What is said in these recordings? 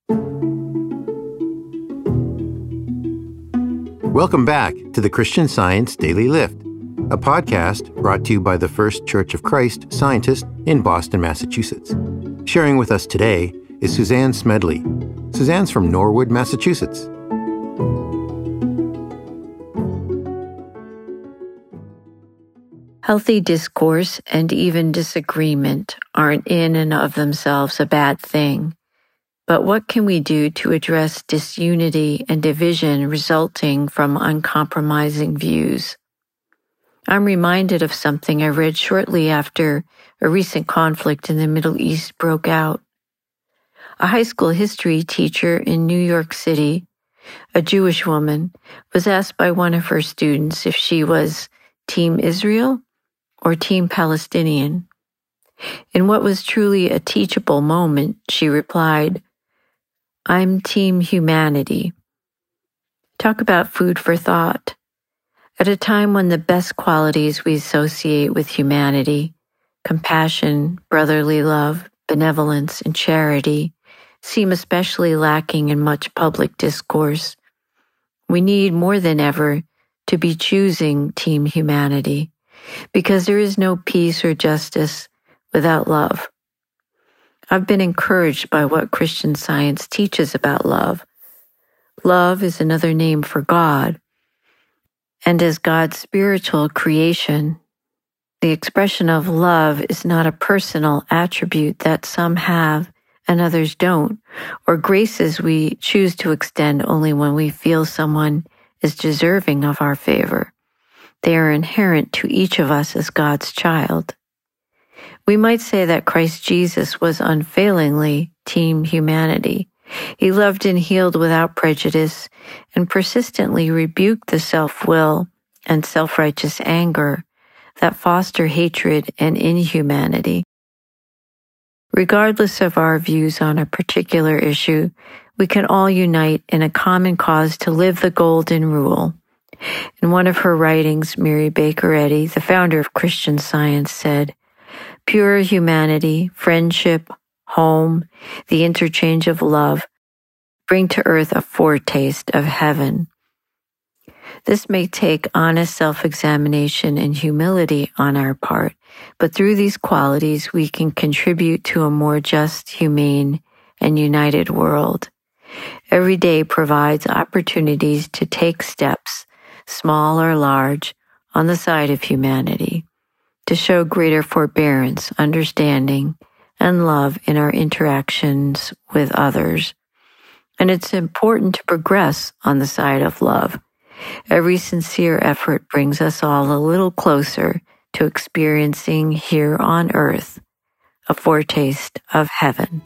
Welcome back to the Christian Science Daily Lift, a podcast brought to you by the First Church of Christ scientist in Boston, Massachusetts. Sharing with us today is Suzanne Smedley. Suzanne's from Norwood, Massachusetts. Healthy discourse and even disagreement aren't in and of themselves a bad thing. But what can we do to address disunity and division resulting from uncompromising views? I'm reminded of something I read shortly after a recent conflict in the Middle East broke out. A high school history teacher in New York City, a Jewish woman, was asked by one of her students if she was Team Israel or Team Palestinian. In what was truly a teachable moment, she replied, "I'm Team Humanity." Talk about food for thought. At a time when the best qualities we associate with humanity, compassion, brotherly love, benevolence, and charity, seem especially lacking in much public discourse, we need more than ever to be choosing Team Humanity, because there is no peace or justice without love. I've been encouraged by what Christian Science teaches about love. Love is another name for God, and as God's spiritual creation, the expression of love is not a personal attribute that some have and others don't, or graces we choose to extend only when we feel someone is deserving of our favor. They are inherent to each of us as God's child. We might say that Christ Jesus was unfailingly Team Humanity. He loved and healed without prejudice and persistently rebuked the self-will and self-righteous anger that foster hatred and inhumanity. Regardless of our views on a particular issue, we can all unite in a common cause to live the Golden Rule. In one of her writings, Mary Baker Eddy, the founder of Christian Science, said, "Pure humanity, friendship, home, the interchange of love, bring to earth a foretaste of heaven." This may take honest self-examination and humility on our part, but through these qualities we can contribute to a more just, humane, and united world. Every day provides opportunities to take steps, small or large, on the side of humanity, to show greater forbearance, understanding, and love in our interactions with others. And it's important to progress on the side of love. Every sincere effort brings us all a little closer to experiencing here on earth a foretaste of heaven.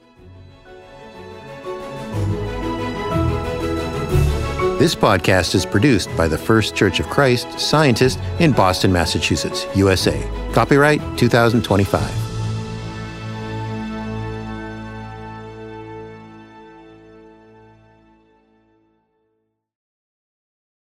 This podcast is produced by the First Church of Christ scientist in Boston, Massachusetts, USA. Copyright 2025.